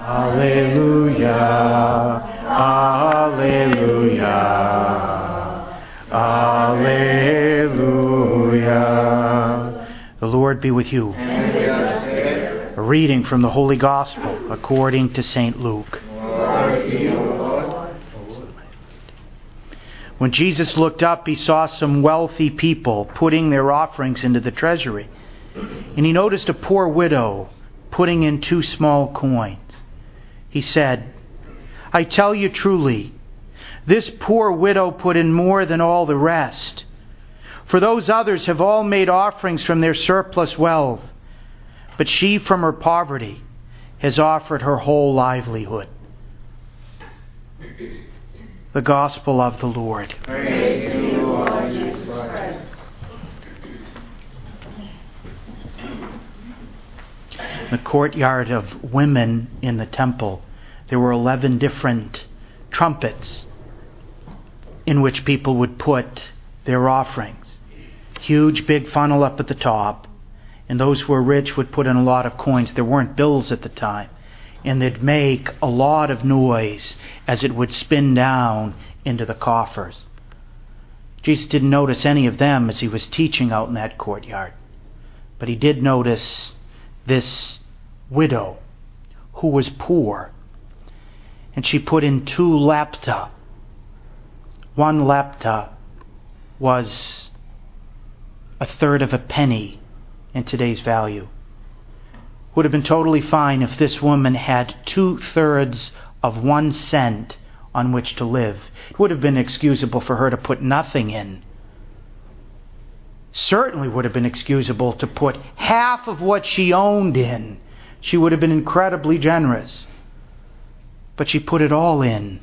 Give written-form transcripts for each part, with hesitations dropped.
Alleluia, Alleluia, Alleluia. The Lord be with you. And with your spirit. A reading from the Holy Gospel according to St. Luke. Glory to you, Lord. When Jesus looked up, he saw some wealthy people putting their offerings into the treasury. And he noticed a poor widow putting in 2 small coins. He said, "I tell you truly, this poor widow put in more than all the rest. For those others have all made offerings from their surplus wealth, but she from her poverty has offered her whole livelihood." The Gospel of the Lord. Praise to you, Lord Jesus Christ. In the courtyard of women in the temple, there were 11 different trumpets in which people would put their offerings. Huge big funnel up at the top, and those who were rich would put in a lot of coins. There weren't bills at the time, and they'd make a lot of noise as it would spin down into the coffers. Jesus didn't notice any of them as he was teaching out in that courtyard, but he did notice this widow who was poor, and she put in 2 lepta. 1 lepta was 1/3 of a penny in today's value. Would have been totally fine if this woman had 2/3 of 1 cent on which to live. It would have been excusable for her to put nothing in. Certainly would have been excusable to put half of what she owned in. She would have been incredibly generous. But she put it all in.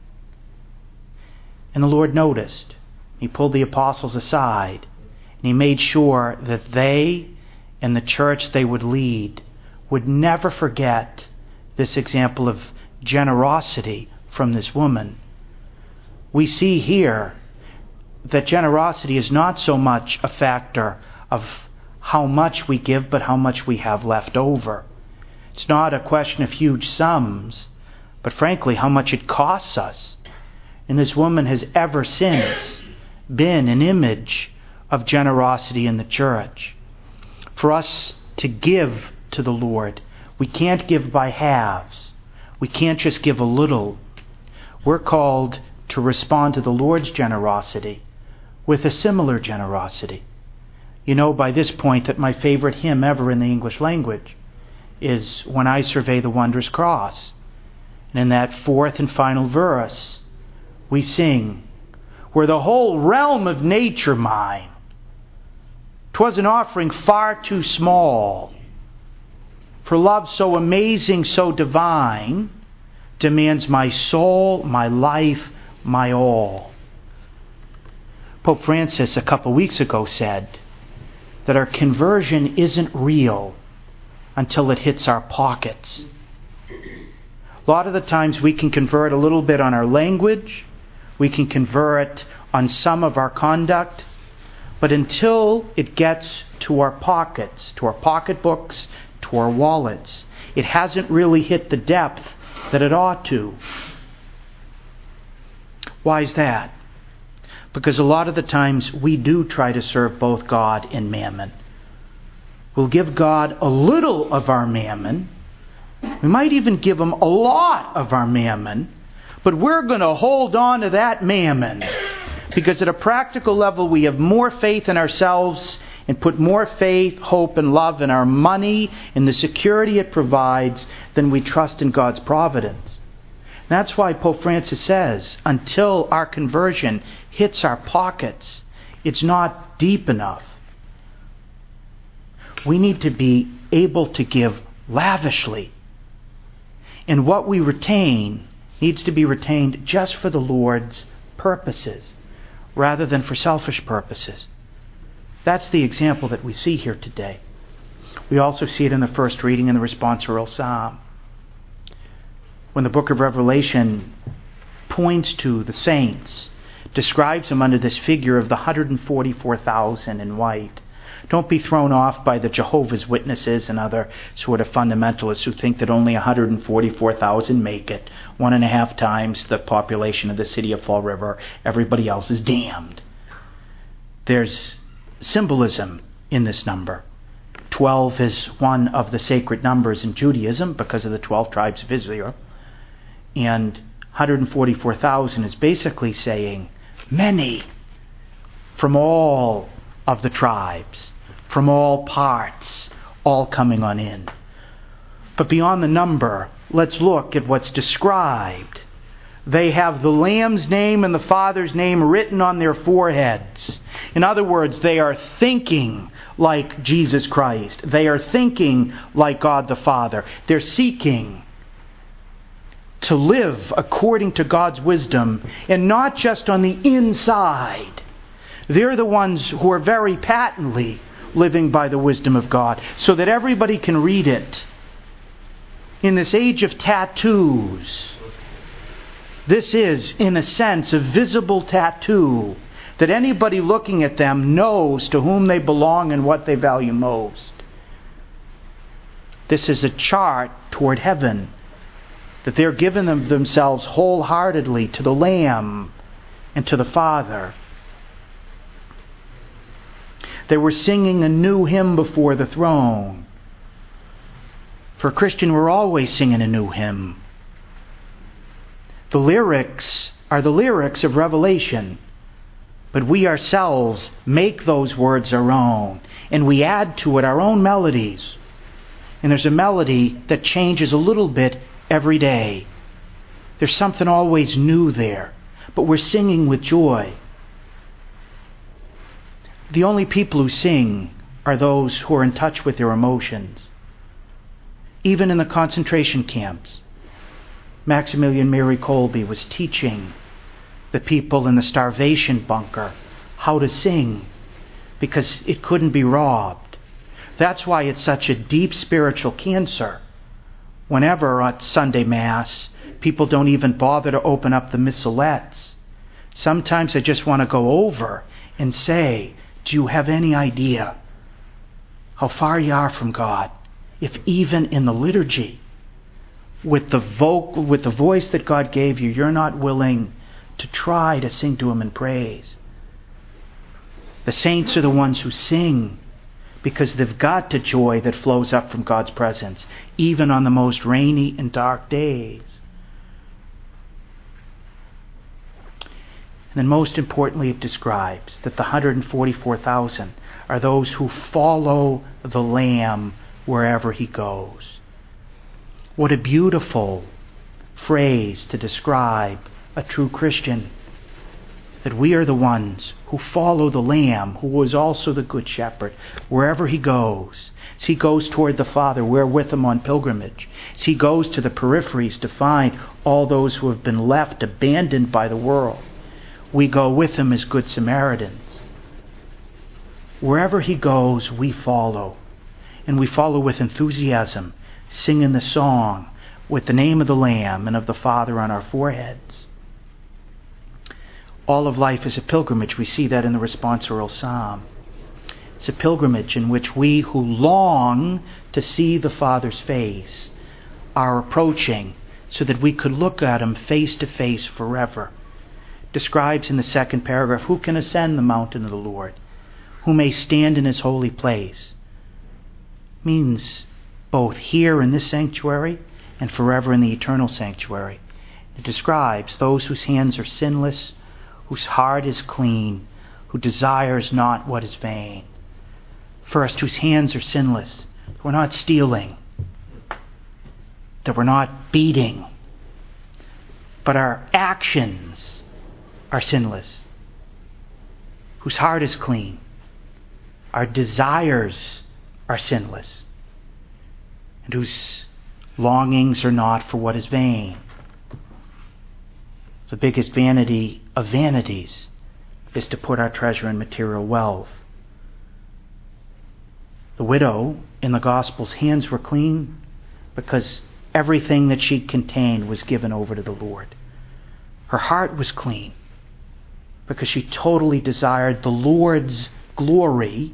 And the Lord noticed. He pulled the apostles aside, and he made sure that they and the church they would lead would never forget this example of generosity from this woman. We see here that generosity is not so much a factor of how much we give, but how much we have left over. It's not a question of huge sums, but frankly, how much it costs us. And this woman has ever since been an image of generosity in the church. For us to give to the Lord, we can't give by halves. We can't just give a little. We're called to respond to the Lord's generosity with a similar generosity. You know by this point that my favorite hymn ever in the English language is "When I Survey the Wondrous Cross." And in that 4th and final verse, we sing, "Were the whole realm of nature mine, 'twas an offering far too small. For love so amazing, so divine, demands my soul, my life, my all." Pope Francis a couple weeks ago said that our conversion isn't real until it hits our pockets. A lot of the times we can convert a little bit on our language, we can convert on some of our conduct, but until it gets to our pockets, to our pocketbooks, to our wallets, it hasn't really hit the depth that it ought to. Why is that? Because a lot of the times we do try to serve both God and mammon. We'll give God a little of our mammon. We might even give Him a lot of our mammon, but we're going to hold on to that mammon because at a practical level we have more faith in ourselves and put more faith, hope, and love in our money and the security it provides than we trust in God's providence. That's why Pope Francis says, until our conversion hits our pockets, it's not deep enough. We need to be able to give lavishly. And what we retain needs to be retained just for the Lord's purposes, rather than for selfish purposes. That's the example that we see here today. We also see it in the first reading in the responsorial psalm. When the book of Revelation points to the saints, describes them under this figure of the 144,000 in white, Don't be thrown off by the Jehovah's Witnesses and other sort of fundamentalists who think that only 144,000 make it, 1.5 times the population of the city of Fall River. Everybody else is damned. There's symbolism in this number. 12 is one of the sacred numbers in Judaism because of the 12 tribes of Israel. And 144,000 is basically saying many from all of the tribes, from all parts, all coming on in. But beyond the number, let's look at what's described. They have the Lamb's name and the Father's name written on their foreheads. In other words, they are thinking like Jesus Christ. They are thinking like God the Father. They're seeking to live according to God's wisdom, and not just on the inside. They're the ones who are very patently living by the wisdom of God, so that everybody can read it. In this age of tattoos, this is, in a sense, a visible tattoo that anybody looking at them knows to whom they belong and what they value most. This is a chart toward heaven, that they're giving themselves wholeheartedly to the Lamb and to the Father. They were singing a new hymn before the throne. For a Christian, we're always singing a new hymn. The lyrics are the lyrics of Revelation, but we ourselves make those words our own, and we add to it our own melodies. And there's a melody that changes a little bit every day. There's something always new there, but we're singing with joy. The only people who sing are those who are in touch with their emotions. Even in the concentration camps, Maximilian Mary Kolbe was teaching the people in the starvation bunker how to sing, because it couldn't be robbed. That's why it's such a deep spiritual cancer. Whenever at Sunday Mass, people don't even bother to open up the missalettes. Sometimes I just want to go over and say, do you have any idea how far you are from God? If even in the liturgy, with the voice that God gave you, you're not willing to try to sing to Him in praise. The saints are the ones who sing because they've got the joy that flows up from God's presence, even on the most rainy and dark days. And then most importantly, it describes that the 144,000 are those who follow the Lamb wherever He goes. What a beautiful phrase to describe a true Christian. That we are the ones who follow the Lamb, who is also the Good Shepherd, wherever He goes. As He goes toward the Father, we're with Him on pilgrimage. As He goes to the peripheries to find all those who have been left, abandoned by the world, we go with Him as Good Samaritans. Wherever He goes, we follow. And we follow with enthusiasm, singing the song with the name of the Lamb and of the Father on our foreheads. All of life is a pilgrimage. We see that in the responsorial psalm. It's a pilgrimage in which we who long to see the Father's face are approaching so that we could look at Him face to face forever. Describes in the second paragraph, who can ascend the mountain of the Lord? Who may stand in His holy place? Means both here in this sanctuary and forever in the eternal sanctuary. It describes those whose hands are sinless, whose heart is clean, who desires not what is vain. First, whose hands are sinless. We're not stealing, that we're not beating, but our actions are sinless. Whose heart is clean. Our desires are sinless, and whose longings are not for what is vain. The biggest vanity of vanities is to put our treasure in material wealth. The widow in the Gospel's hands were clean because everything that she contained was given over to the Lord. Her heart was clean because she totally desired the Lord's glory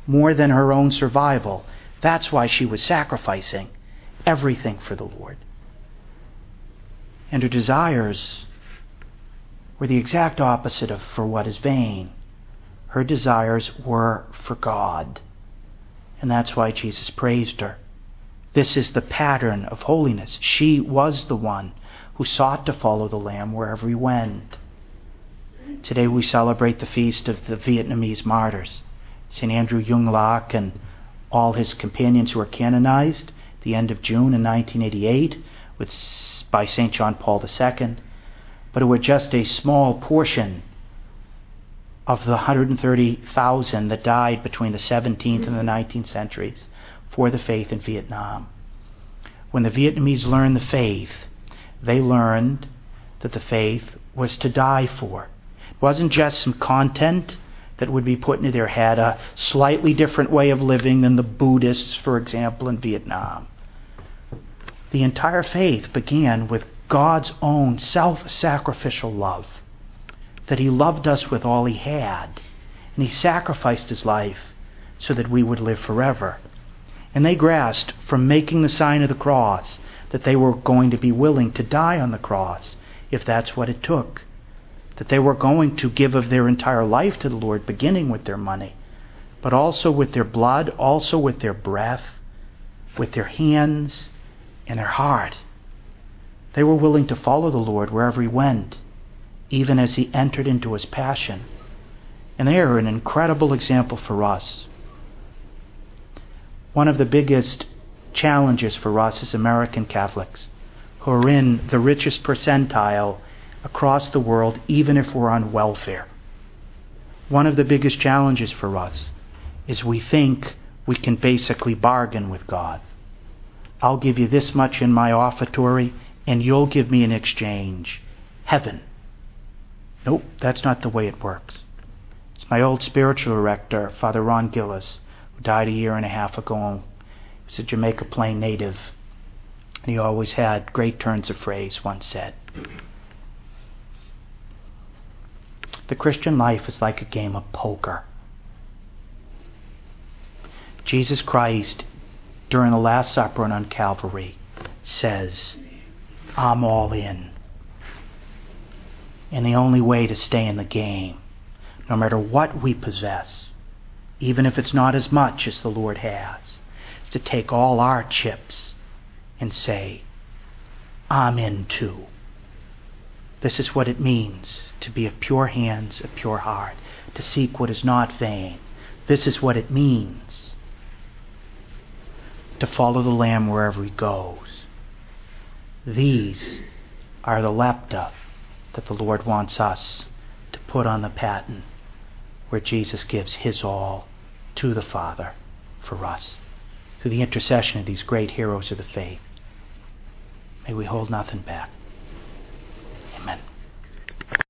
more than her own survival. That's why she was sacrificing everything for the Lord. And her desires were the exact opposite of for what is vain. Her desires were for God. And that's why Jesus praised her. This is the pattern of holiness. She was the one who sought to follow the Lamb wherever he went. Today we celebrate the feast of the Vietnamese martyrs, St. Andrew Yung Lak and all his companions who were canonized at the end of June in 1988 by St. John Paul II, but who were just a small portion of the 130,000 that died between the 17th and the 19th centuries for the faith in Vietnam. When the Vietnamese learned the faith, they learned that the faith was to die for. It wasn't just some content that would be put into their head, a slightly different way of living than the Buddhists, for example, in Vietnam. The entire faith began with God's own self-sacrificial love, that he loved us with all he had, and he sacrificed his life so that we would live forever. And they grasped from making the sign of the cross that they were going to be willing to die on the cross if that's what it took, that they were going to give of their entire life to the Lord, beginning with their money, but also with their blood, also with their breath, with their hands and their heart. They were willing to follow the Lord wherever he went, even as he entered into his passion. And they are an incredible example for us. One of the biggest challenges for us as American Catholics, who are in the richest percentile across the world, even if we're on welfare. One of the biggest challenges for us is we think we can basically bargain with God. I'll give you this much in my offertory, and you'll give me in exchange heaven. Nope, that's not the way it works. It's my old spiritual director, Father Ron Gillis, who died a year and a half ago. He was a Jamaica Plain native, and he always had great turns of phrase, once said. The Christian life is like a game of poker. Jesus Christ, during the Last Supper and on Calvary, says, I'm all in. And the only way to stay in the game, no matter what we possess, even if it's not as much as the Lord has, is to take all our chips and say, I'm in too. This is what it means to be of pure hands, of pure heart, to seek what is not vain. This is what it means to follow the Lamb wherever he goes. These are the lepta that the Lord wants us to put on the paten, where Jesus gives his all to the Father for us. Through the intercession of these great heroes of the faith, may we hold nothing back. Amen.